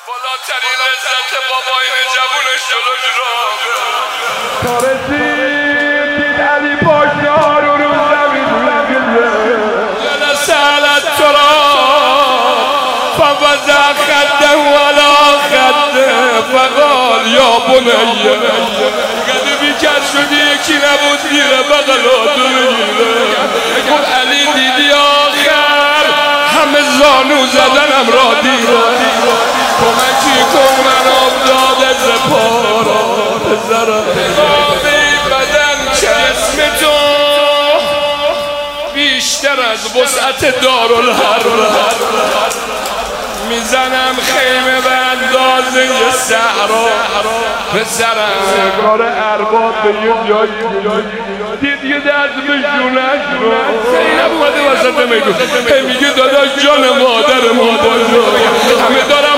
بالاترین لذت باباین جوونش جلوش را رسید دید علی پاشا رو زمین میگه جلس علی التراب فوضع خده ولا خده فقال یا بنیه قدمی کرد شدی یکی نبود دیره بغلاتو بگیره گفت علی دیدی آخر همه زانو زدنم را دیره کمکی کن من افتاده زپارا بزرم بدن جسم تو بیشتر از وسعت دارالحرب میزنم خیمه به اندازه صحرا پسرم کار ارباب به یه جایی دید یه دست به جونش رو اینم اومده وسط میگو میگه داداش جان مادر همه دارم